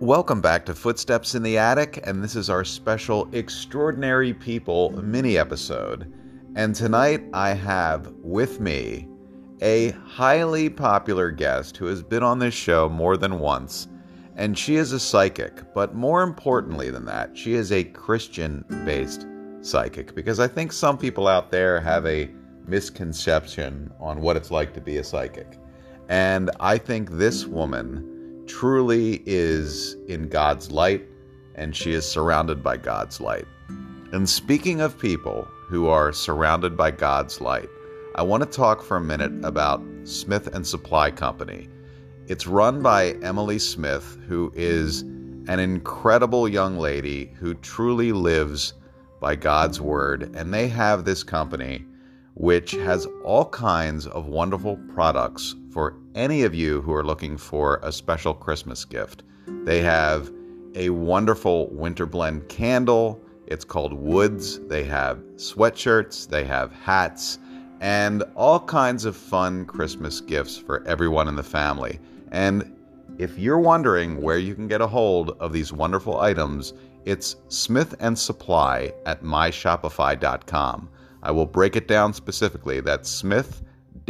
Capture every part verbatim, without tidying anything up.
Welcome back to Footsteps in the Attic, and this is our special Extraordinary People mini episode. And tonight I have with me a highly popular guest who has been on this show more than once, and she is a psychic, but more importantly than that, she is a Christian-based psychic, because I think some people out there have a misconception on what it's like to be a psychic. And I think this woman truly is in God's light, and she is surrounded by God's light. And speaking of people who are surrounded by God's light, I want to talk for a minute about Smith and Supply Company. It's run by Emily Smith, who is an incredible young lady who truly lives by God's word, and they have this company which has all kinds of wonderful products for any of you who are looking for a special Christmas gift. They have a wonderful winter blend candle. It's called Woods. They have sweatshirts, they have hats, and all kinds of fun Christmas gifts for everyone in the family. And if you're wondering where you can get a hold of these wonderful items, it's Smith and Supply at my shopify dot com. I will break it down specifically. That's smith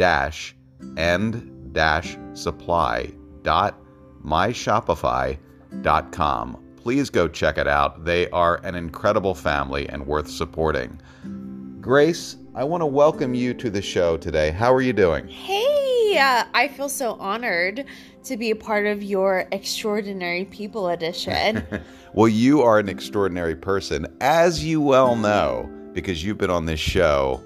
and supply dot my shopify dot com. Please go check it out. They are an incredible family and worth supporting. Grace, I want to welcome you to the show today. How are you doing? Hey, uh, I feel so honored to be a part of your Extraordinary People edition. Well, you are an extraordinary person, as you well know, because you've been on this show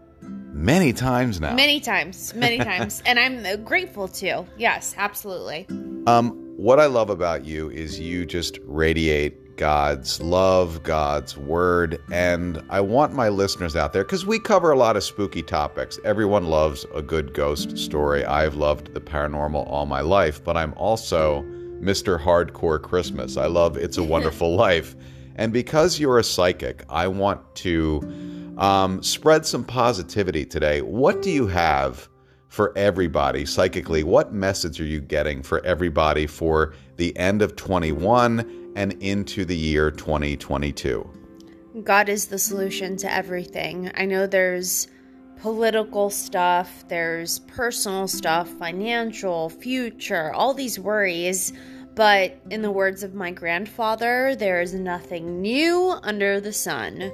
many times now. Many times, many times. And I'm grateful too. Yes, absolutely. Um, what I love about you is you just radiate God's love, God's word. And I want my listeners out there, because we cover a lot of spooky topics. Everyone loves a good ghost story. I've loved the paranormal all my life, but I'm also Mister Hardcore Christmas. I love It's a Wonderful Life. And because you're a psychic, I want to um, spread some positivity today. What do you have for everybody psychically? What message are you getting for everybody for the end of twenty-one and into the year twenty twenty-two? God is the solution to everything. I know there's political stuff, there's personal stuff, financial, future, all these worries. But in the words of my grandfather, there is nothing new under the sun.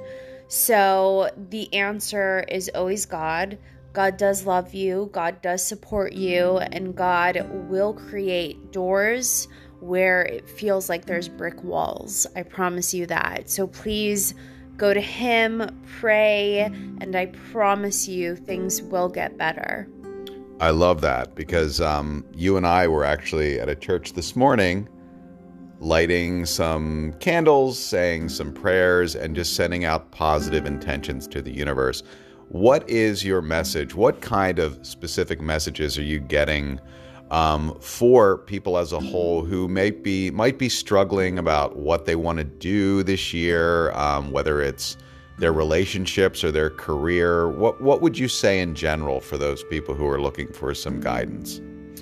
So the answer is always God. God does love you. God does support you. And God will create doors where it feels like there's brick walls. I promise you that. So please go to Him, pray, and I promise you things will get better. I love that, because um, you and I were actually at a church this morning lighting some candles, saying some prayers, and just sending out positive intentions to the universe. What is your message? What kind of specific messages are you getting um, for people as a whole who may be, might be struggling about what they want to do this year, um, whether it's their relationships or their career? What what would you say in general for those people who are looking for some guidance?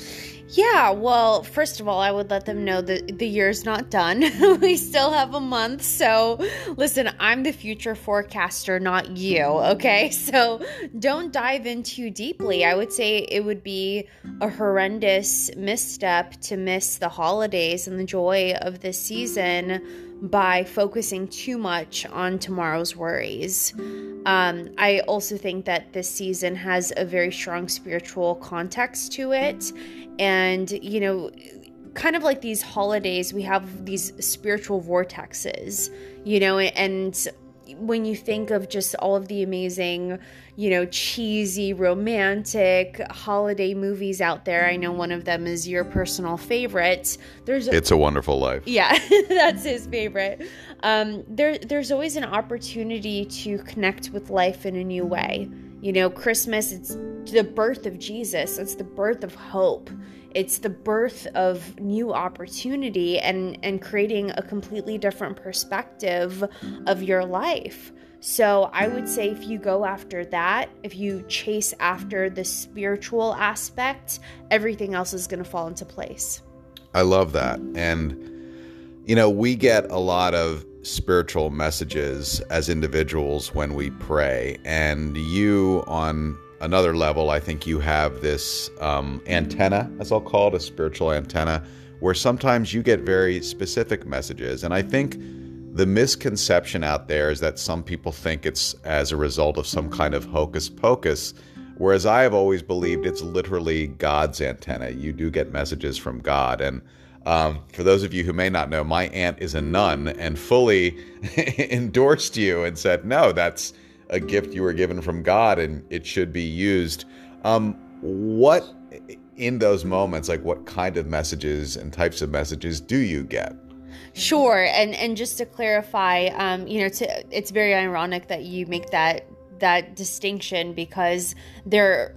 Yeah, well, first of all, I would let them know that the year's not done. We still have a month. So listen, I'm the future forecaster, not you. Okay. So don't dive in too deeply. I would say it would be a horrendous misstep to miss the holidays and the joy of this season by focusing too much on tomorrow's worries. Um, I also think that this season has a very strong spiritual context to it. And, you know, kind of like these holidays, we have these spiritual vortexes, you know, and when you think of just all of the amazing, you know, cheesy, romantic holiday movies out there, I know one of them is your personal favorite. There's a, It's a Wonderful Life. Yeah, that's his favorite. Um, there, there's always an opportunity to connect with life in a new way. You know, Christmas, it's the birth of Jesus. It's the birth of hope. It's the birth of new opportunity and, and creating a completely different perspective of your life. So I would say if you go after that, if you chase after the spiritual aspect, everything else is going to fall into place. I love that. And You know, we get a lot of spiritual messages as individuals when we pray, and you, on another level, I think you have this um, antenna, as I'll call it, a spiritual antenna, where sometimes you get very specific messages. And I think the misconception out there is that some people think it's as a result of some kind of hocus pocus, whereas I have always believed it's literally God's antenna. You do get messages from God. And Um, for those of you who may not know, my aunt is a nun and fully endorsed you and said, no, that's a gift you were given from God and it should be used. Um, what in those moments, like what kind of messages and types of messages do you get? Sure. And, and just to clarify, um, you know, to, it's very ironic that you make that, that distinction because there,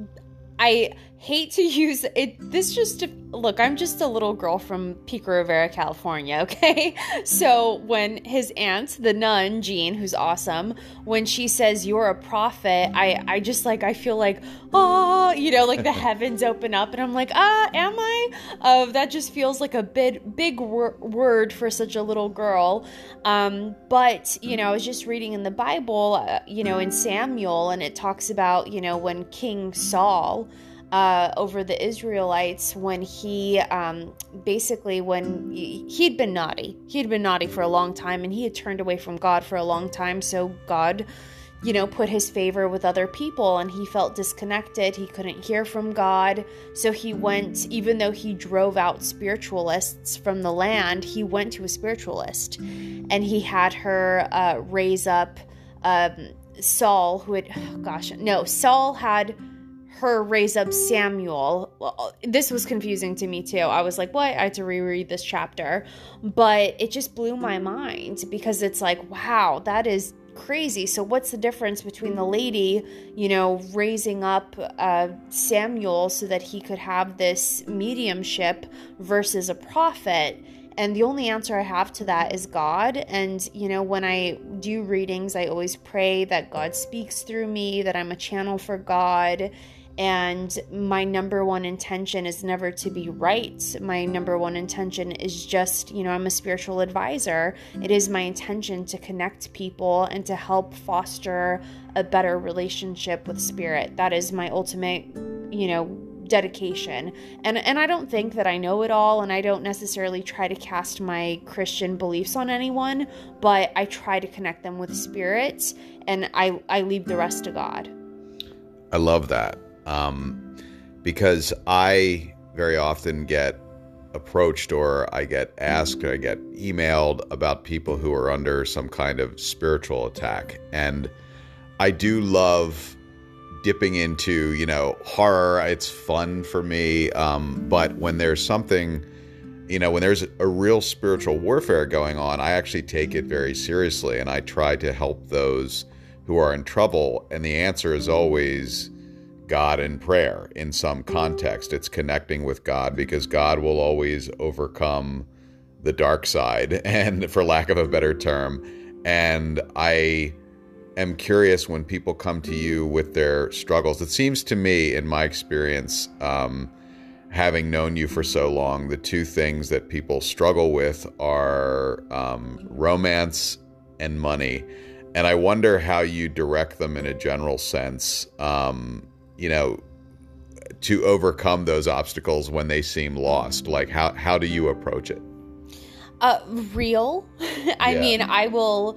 I hate to use it. This just to, look, I'm just a little girl from Pico Rivera, California. Okay. So when his aunt, the nun, Jean, who's awesome, when she says you're a prophet, I, I just like, I feel like, oh, you know, like the heavens open up and I'm like, ah, am I? Uh, that just feels like a big, big wor- word for such a little girl. Um, but, you know, I was just reading in the Bible, uh, you know, in Samuel, and it talks about, you know, when King Saul, Uh, over the Israelites when he um, basically when he, he'd been naughty. He'd been naughty for a long time and he had turned away from God for a long time. So God, you know, put his favor with other people and he felt disconnected. He couldn't hear from God. So he went, even though he drove out spiritualists from the land, he went to a spiritualist and he had her uh, raise up um, Saul, who had, oh gosh, no, Saul had her raise up Samuel. Well, this was confusing to me too. I was like, what? I had to reread this chapter. But it just blew my mind because it's like, wow, that is crazy. So what's the difference between the lady, you know, raising up uh, Samuel so that he could have this mediumship versus a prophet? And the only answer I have to that is God. And, you know, when I do readings, I always pray that God speaks through me, that I'm a channel for God. And my number one intention is never to be right. My number one intention is just, you know, I'm a spiritual advisor. It is my intention to connect people and to help foster a better relationship with spirit. That is my ultimate, you know, dedication. And and I don't think that I know it all, and I don't necessarily try to cast my Christian beliefs on anyone, but I try to connect them with spirit, and I, I leave the rest to God. I love that. Um, because I very often get approached or I get asked or I get emailed about people who are under some kind of spiritual attack. And I do love dipping into, you know, horror. It's fun for me. Um, but when there's something, you know, when there's a real spiritual warfare going on, I actually take it very seriously and I try to help those who are in trouble. And the answer is always God in prayer in some context. It's connecting with God because God will always overcome the dark side, and for lack of a better term. And I am curious when people come to you with their struggles. It seems to me, in my experience, um, having known you for so long, the two things that people struggle with are um, romance and money. And I wonder how you direct them in a general sense, um, you know, to overcome those obstacles when they seem lost. Like, how, how do you approach it? Uh, real. I Yeah. mean, I will,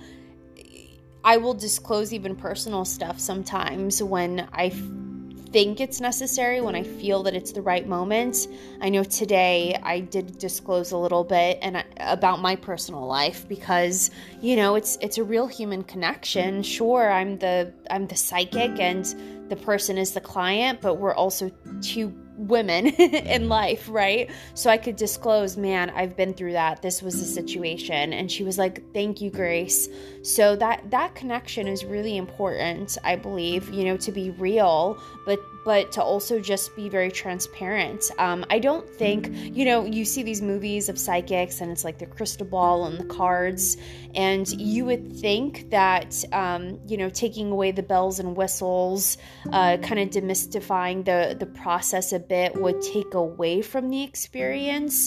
I will disclose even personal stuff sometimes when I f- think it's necessary, when I feel that it's the right moment. I know today I did disclose a little bit and I, about my personal life because, you know, it's it's a real human connection. Sure, I'm the I'm the psychic and the person is the client, but we're also two women in life, right? So I could disclose, man, I've been through that. This was the situation. And she was like, thank you, Grace. So that that connection is really important, I believe, you know, to be real, but but to also just be very transparent. Um, I don't think, you know, you see these movies of psychics and it's like the crystal ball and the cards, and you would think that, um, you know, taking away the bells and whistles, uh, kind of demystifying the, the process a bit would take away from the experience.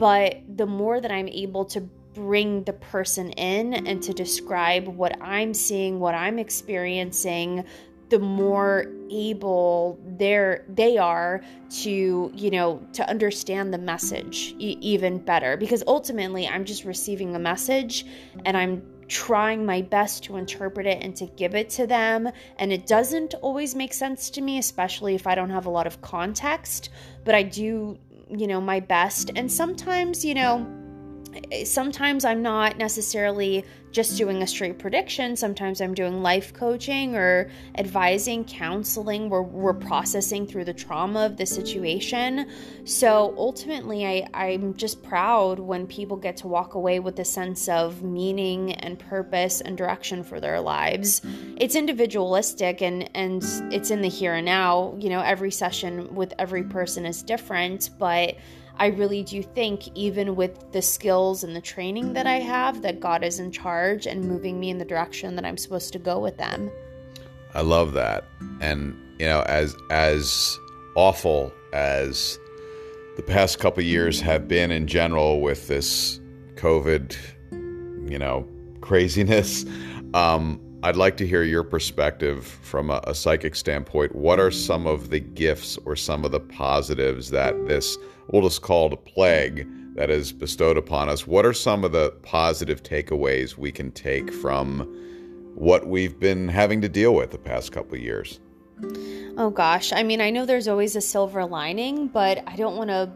but the more that I'm able to bring the person in and to describe what I'm seeing, what I'm experiencing, the more able they're, they are to, you know, to understand the message e- even better. Because ultimately, I'm just receiving a message and I'm trying my best to interpret it and to give it to them. And it doesn't always make sense to me, especially if I don't have a lot of context. But I do, you know, my best. And sometimes, you know, sometimes I'm not necessarily just doing a straight prediction. Sometimes I'm doing life coaching or advising, counseling, where we're processing through the trauma of the situation. So ultimately, I, I'm just proud when people get to walk away with a sense of meaning and purpose and direction for their lives. It's individualistic and, and it's in the here and now. You know, every session with every person is different, but I really do think even with the skills and the training that I have, that God is in charge and moving me in the direction that I'm supposed to go with them. I love that. And, you know, as as awful as the past couple of years have been in general with this COVID, you know, craziness, um, I'd like to hear your perspective from a, a psychic standpoint. What are some of the gifts or some of the positives that this, we'll just call it a plague, that is bestowed upon us? What are some of the positive takeaways we can take from what we've been having to deal with the past couple of years? Oh gosh, I mean, I know there's always a silver lining, but I don't want to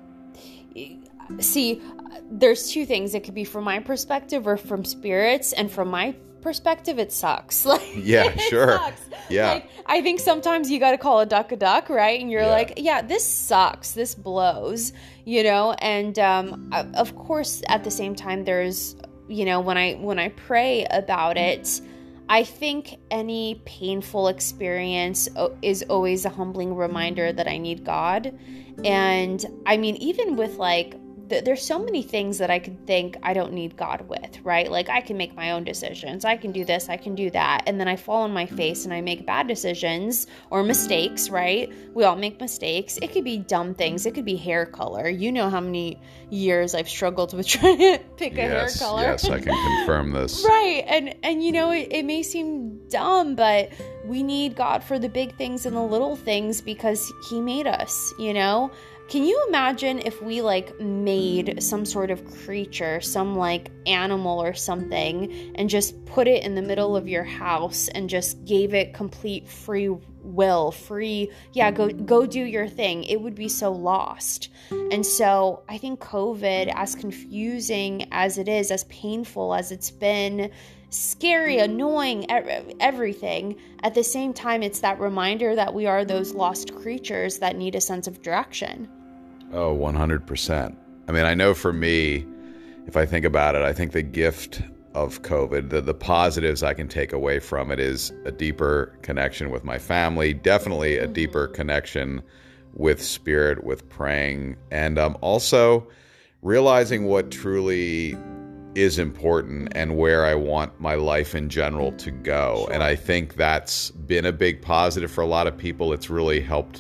see, there's two things. It could be from my perspective or from spirits, and from my perspective, it sucks. Like, yeah, it sure. Sucks. Yeah. Like, I think sometimes you got to call a duck a duck, right? And you're yeah. like, yeah, this sucks. This blows, you know? And, um, of course, at the same time, there's, you know, when I, when I pray about it, I think any painful experience is always a humbling reminder that I need God. And I mean, even with like, there's so many things that I could think I don't need God with, right? Like I can make my own decisions. I can do this, I can do that. And then I fall on my face and I make bad decisions or mistakes, right? We all make mistakes. It could be dumb things. It could be hair color. You know how many years I've struggled with trying to pick a yes, hair color. Yes, I can confirm this. Right. And, and you know, it, it may seem dumb, but we need God for the big things and the little things because he made us, you know? Can you imagine if we like made some sort of creature, some like animal or something, and just put it in the middle of your house and just gave it complete free will, free, yeah, go go do your thing? It would be so lost. And so I think COVID, as confusing as it is, as painful as it's been, scary, annoying, everything, at the same time, it's that reminder that we are those lost creatures that need a sense of direction. Oh, one hundred percent. I mean, I know for me, if I think about it, I think the gift of COVID, the, the positives I can take away from it is a deeper connection with my family, definitely a mm-hmm. deeper connection with spirit, with praying, and um, also realizing what truly is important and where I want my life in general to go. Sure. And I think that's been a big positive for a lot of people. It's really helped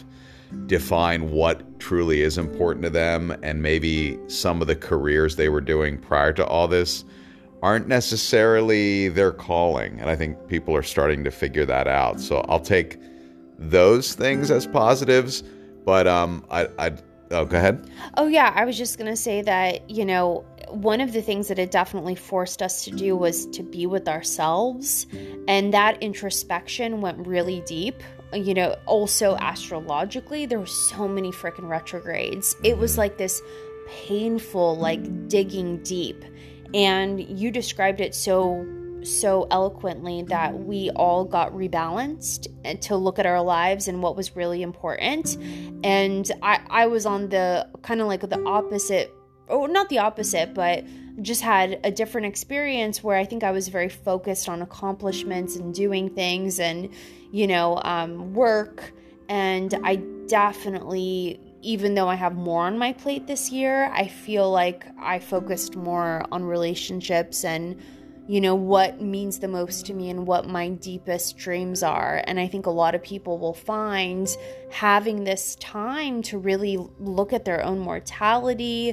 define what truly is important to them, and maybe some of the careers they were doing prior to all this aren't necessarily their calling. And I think people are starting to figure that out. So I'll take those things as positives, but um, I, I'd, oh, go ahead. Oh yeah, I was just going to say that, you know, one of the things that it definitely forced us to do was to be with ourselves. And that introspection went really deep. You know, also astrologically, there were so many freaking retrogrades. It was like this painful, like digging deep. And you described it so, so eloquently that we all got rebalanced and to look at our lives and what was really important. And I, I was on the kind of like the opposite, or not the opposite, but just had a different experience where I think I was very focused on accomplishments and doing things and, you know, um, work. And I definitely, even though I have more on my plate this year, I feel like I focused more on relationships and, you know, what means the most to me and what my deepest dreams are. And I think a lot of people will find having this time to really look at their own mortality,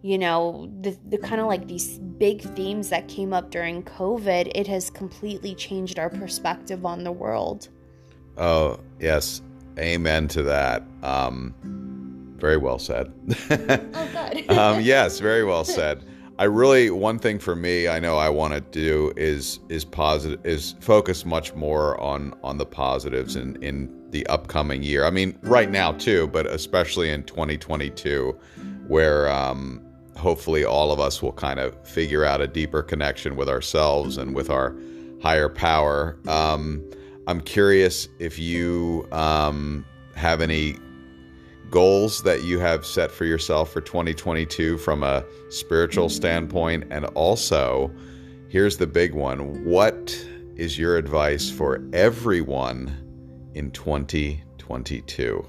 you know, the, the kind of like these big themes that came up during COVID, it has completely changed our perspective on the world. Oh, yes. Amen to that. Um, very well said. Oh, good. um, yes, very well said. I really, one thing for me, I know I want to do is is positive, is focus much more on on the positives in in the upcoming year. I mean, right now too, but especially in twenty twenty-two, where um, hopefully all of us will kind of figure out a deeper connection with ourselves and with our higher power. Um, I'm curious if you um, have any goals that you have set for yourself for twenty twenty-two from a spiritual standpoint. And also, here's the big one. What is your advice for everyone in twenty twenty-two?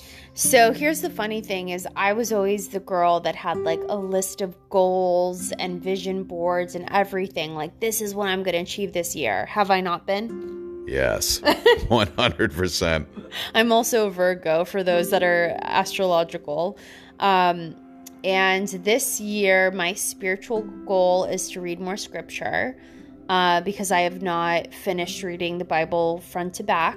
So here's the funny thing is I was always the girl that had like a list of goals and vision boards and everything. Like, this is what I'm going to achieve this year. Have I not been? Yes, one hundred percent. I'm also a Virgo for those that are astrological. Um, and this year, my spiritual goal is to read more scripture uh, because I have not finished reading the Bible front to back.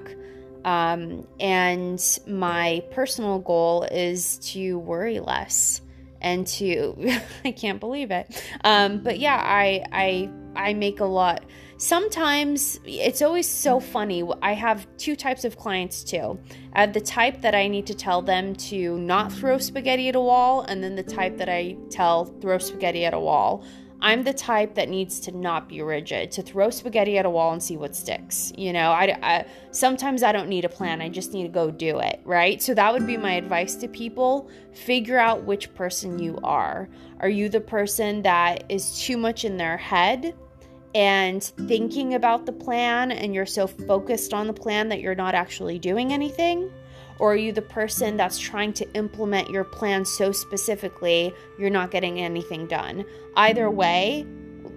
Um, and my personal goal is to worry less and to, I can't believe it. Um, but yeah, I, I, I make a lot. Sometimes it's always so funny. I have two types of clients too. I have the type that I need to tell them to not throw spaghetti at a wall, and then the type that I tell throw spaghetti at a wall. I'm the type that needs to not be rigid, to throw spaghetti at a wall and see what sticks. You know, I, I sometimes I don't need a plan. I just need to go do it, right? So that would be my advice to people. Figure out which person you are. Are you the person that is too much in their head and thinking about the plan, and you're so focused on the plan that you're not actually doing anything? Or are you the person that's trying to implement your plan so specifically you're not getting anything done? Either way,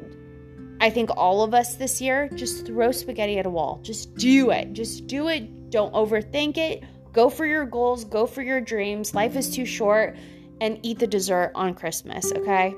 I think all of us this year, just throw spaghetti at a wall. Just do it. Just do it. Don't overthink it. Go for your goals. Go for your dreams. Life is too short. And eat the dessert on Christmas, okay?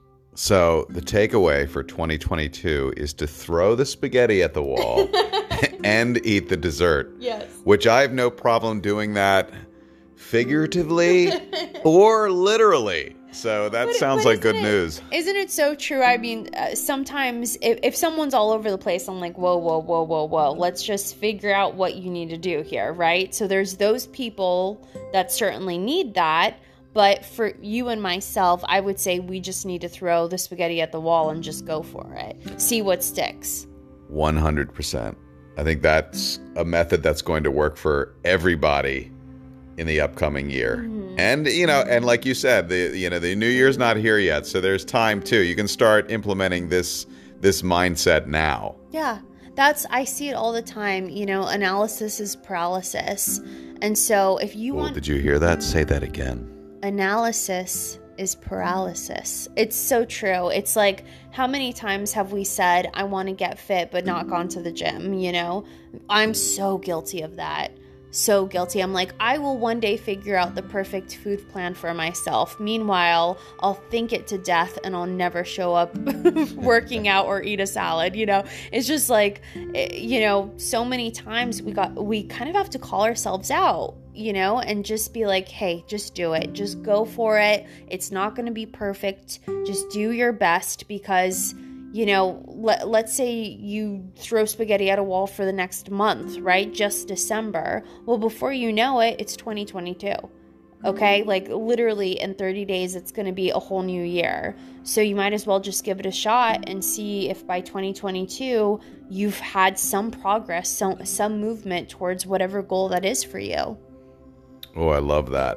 So the takeaway for twenty twenty-two is to throw the spaghetti at the wall and eat the dessert. Yes. Which I have no problem doing that figuratively or literally. So that but, sounds but like good it, news. Isn't it so true? I mean, uh, sometimes if, if someone's all over the place, I'm like, whoa, whoa, whoa, whoa, whoa. Let's just figure out what you need to do here, right? So there's those people that certainly need that. But for you and myself, I would say we just need to throw the spaghetti at the wall and just go for it. See what sticks. one hundred percent. I think that's a method that's going to work for everybody in the upcoming year. Mm-hmm. And, you know, and like you said, the you know, the new year's not here yet, so there's time too. You can start implementing this this mindset now. Yeah. That's, I see it all the time. You know, analysis is paralysis. And so if you well, want... Did you hear that? Say that again. Analysis is paralysis. It's so true. It's like, how many times have we said, I want to get fit, but not gone to the gym, you know? I'm so guilty of that. So guilty. I'm like, I will one day figure out the perfect food plan for myself. Meanwhile, I'll think it to death and I'll never show up working out or eat a salad, you know? It's just like, you know, so many times we got, we kind of have to call ourselves out, you know, and just be like, hey, just do it. Just go for it. It's not going to be perfect. Just do your best because, you know, let, let's say you throw spaghetti at a wall for the next month, right? Just December. Well, before you know it, it's twenty twenty-two. Okay? Like literally in thirty days, it's going to be a whole new year. So you might as well just give it a shot and see if by twenty twenty-two, you've had some progress, some, some movement towards whatever goal that is for you. Oh, I love that.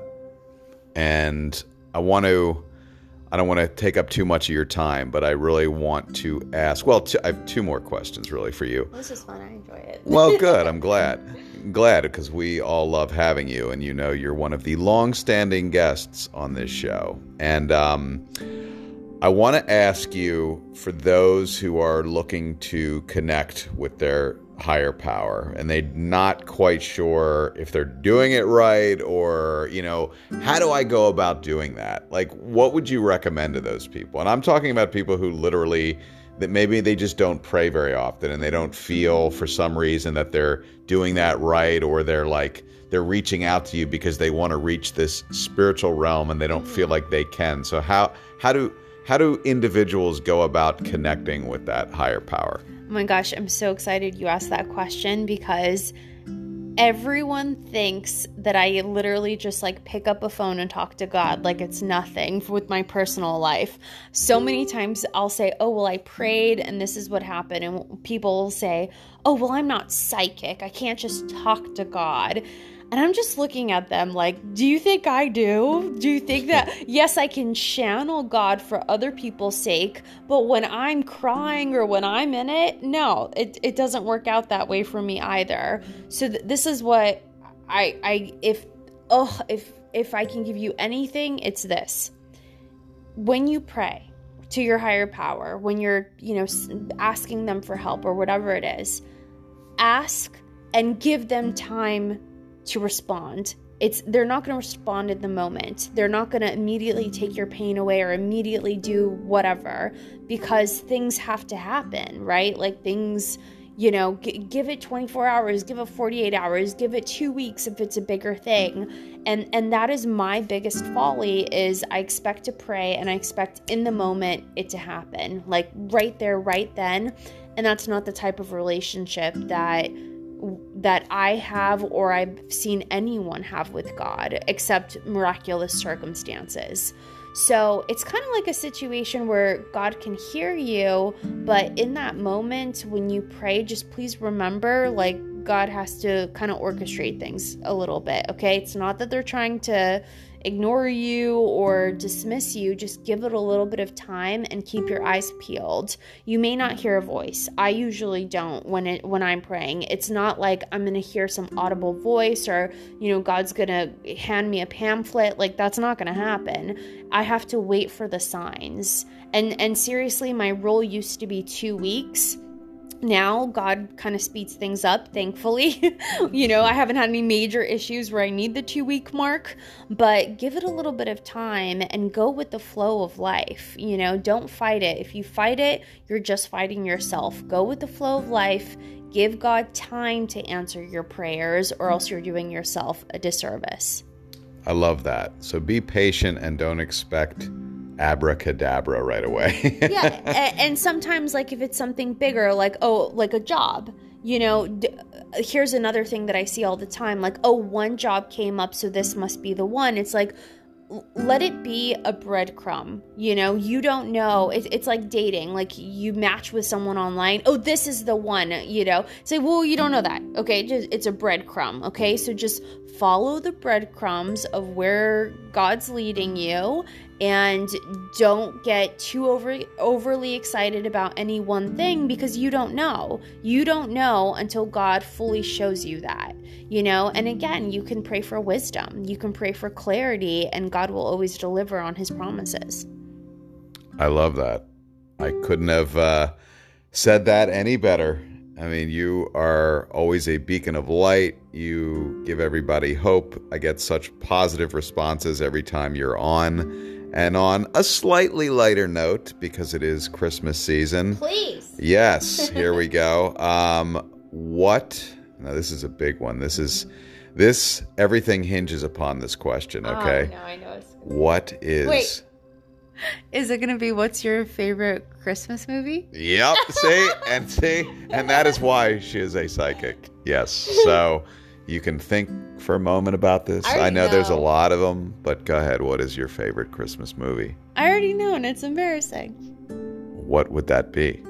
And I want to, I don't want to take up too much of your time, but I really want to ask, well, t- I have two more questions really for you. This is fun. I enjoy it. Well, good. I'm glad. Glad because we all love having you. And you know, you're one of the long-standing guests on this show. And um, I want to ask you, for those who are looking to connect with their higher power and they're not quite sure if they're doing it right, or, you know, how do I go about doing that? Like, what would you recommend to those people? And I'm talking about people who literally, that maybe they just don't pray very often and they don't feel for some reason that they're doing that right, or they're like, they're reaching out to you because they want to reach this spiritual realm and they don't feel like they can. So how, how do, how do individuals go about connecting with that higher power? Oh my gosh, I'm so excited you asked that question, because everyone thinks that I literally just like pick up a phone and talk to God like it's nothing with my personal life. So many times I'll say, oh, well, I prayed and this is what happened. And people will say, oh, well, I'm not psychic. I can't just talk to God. And I'm just looking at them like, do you think I do? Do you think that, yes, I can channel God for other people's sake, but when I'm crying or when I'm in it, no, it, it doesn't work out that way for me either. So th- this is what I, I, if, oh, if, if I can give you anything, it's this. When you pray to your higher power, when you're, you know, asking them for help or whatever it is, ask and give them time to respond. It's they're not going to respond in the moment. They're not going to immediately take your pain away or immediately do whatever, because things have to happen, right? Like things, you know, g- give it twenty-four hours, give it forty-eight hours, give it two weeks if it's a bigger thing. And and that is my biggest folly, is I expect to pray and I expect in the moment it to happen, like right there, right then. And that's not the type of relationship that that I have or I've seen anyone have with God, except miraculous circumstances. So it's kind of like a situation where God can hear you, but in that moment when you pray, just please remember, like, God has to kind of orchestrate things a little bit, okay? It's not that they're trying to ignore you or dismiss you. Just give it a little bit of time and keep your eyes peeled. You may not hear a voice. I usually don't when it when I'm praying. It's not like I'm going to hear some audible voice or, you know, God's going to hand me a pamphlet. Like, that's not going to happen. I have to wait for the signs. And and seriously, my rule used to be two weeks. Now, God kind of speeds things up, thankfully. You know, I haven't had any major issues where I need the two-week mark, but give it a little bit of time and go with the flow of life. You know, don't fight it. If you fight it, you're just fighting yourself. Go with the flow of life. Give God time to answer your prayers, or else you're doing yourself a disservice. I love that. So be patient and don't expect abracadabra right away. Yeah, and sometimes, like, if it's something bigger, like, oh, like a job, you know, d- here's another thing that I see all the time, like, oh, one job came up, so this must be the one. It's like, let it be a breadcrumb. You know, you don't know. It, it's like dating. Like, you match with someone online. Oh, this is the one, you know. Say, well, you don't know that. Okay, just, it's a breadcrumb. Okay, so just follow the breadcrumbs of where God's leading you, and don't get too over, overly excited about any one thing, because you don't know. You don't know until God fully shows you that, you know? And again, you can pray for wisdom. You can pray for clarity, and God will always deliver on his promises. I love that. I couldn't have uh, said that any better. I mean, you are always a beacon of light. You give everybody hope. I get such positive responses every time you're on. And on a slightly lighter note, because it is Christmas season. Please. Yes, here we go. Um, what? Now, this is a big one. This is, this, everything hinges upon this question, okay? Oh, no, I know. It's... What is... Wait. Is it going to be, what's your favorite Christmas movie? Yep, see? And see? And that is why she is a psychic. Yes, so... You can think for a moment about this. I, I know, know there's a lot of them, but go ahead. What is your favorite Christmas movie? I already know, and it's embarrassing. What would that be?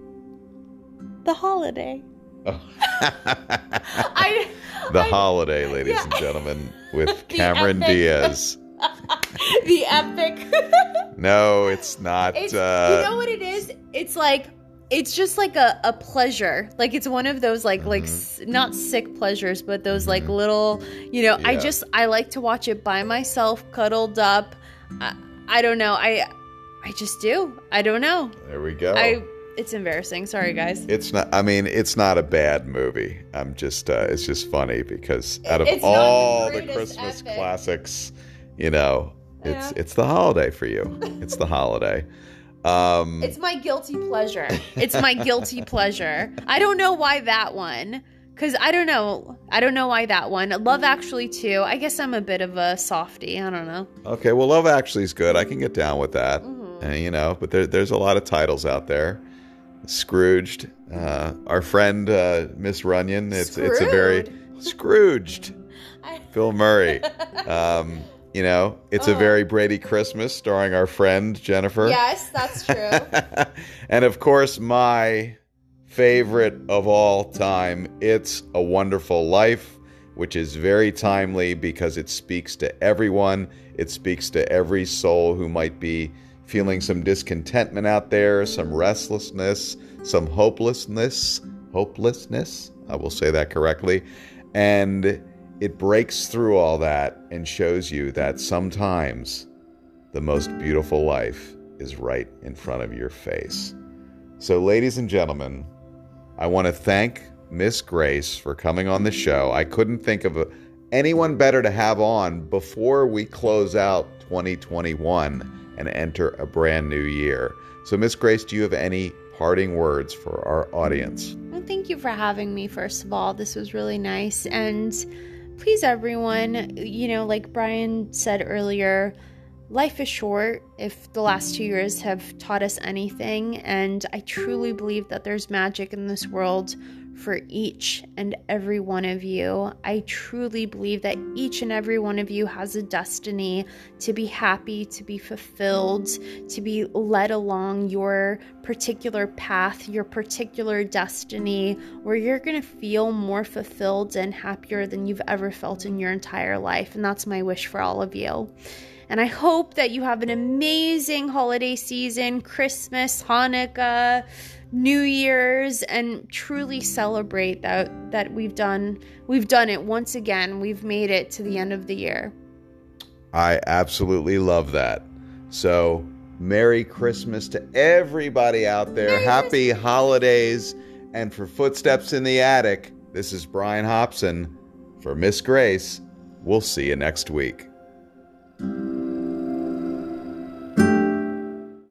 The Holiday. Oh. I, the I, Holiday, ladies yeah. and gentlemen, with Cameron epic. Diaz. The epic. No, it's not. It's, uh, you know what it is? It's like... It's just like a, a pleasure. Like, it's one of those, like, mm-hmm. like s- not sick pleasures, but those, like, little, you know, yeah. I just, I like to watch it by myself, cuddled up. I, I don't know. I I just do. I don't know. There we go. I it's embarrassing. Sorry, guys. It's not, I mean, it's not a bad movie. I'm just, uh, it's just funny because out of It's not all the the greatest Christmas epic. classics, you know, it's, Yeah. it's the holiday for you. It's the holiday. Um, It's my guilty pleasure. It's my guilty pleasure. I don't know why that one. Because I don't know. I don't know why that one. Love Actually too. I guess I'm a bit of a softie. I don't know. okay. Well, Love Actually is good. I can get down with that. Mm-hmm. Uh, you know, but there, there's a lot of titles out there. Scrooged, uh, our friend uh, Miss Runyon. It's it's a very Scrooged. I- Bill Murray. Um, you know, it's a Oh. very Brady Christmas, starring our friend Jennifer. Yes, that's true. And of course, my favorite of all time, It's a Wonderful Life, which is very timely because it speaks to everyone. It speaks to every soul who might be feeling some discontentment out there, some restlessness, some hopelessness. Hopelessness, I will say that correctly. And it breaks through all that and shows you that sometimes the most beautiful life is right in front of your face. So, ladies and gentlemen, I want to thank Miss Grace for coming on the show. I couldn't think of a, anyone better to have on before we close out twenty twenty-one and enter a brand new year. So, Miss Grace, do you have any parting words for our audience? Well, thank you for having me, first of all. This was really nice. And please, everyone, you know, like Brian said earlier, life is short if the last two years have taught us anything. And I truly believe that there's magic in this world for each and every one of you. I truly believe that each and every one of you has a destiny to be happy, to be fulfilled, to be led along your particular path, your particular destiny, where you're going to feel more fulfilled and happier than you've ever felt in your entire life. And that's my wish for all of you. And I hope that you have an amazing holiday season, Christmas, Hanukkah, New Year's, and truly celebrate that that we've done we've done it once again. We've made it to the end of the year. I absolutely love that. So, Merry Christmas to everybody out there. Merry Happy holidays. And for Footsteps in the Attic, this is Brian Hobson. For Miss Grace, we'll see you next week.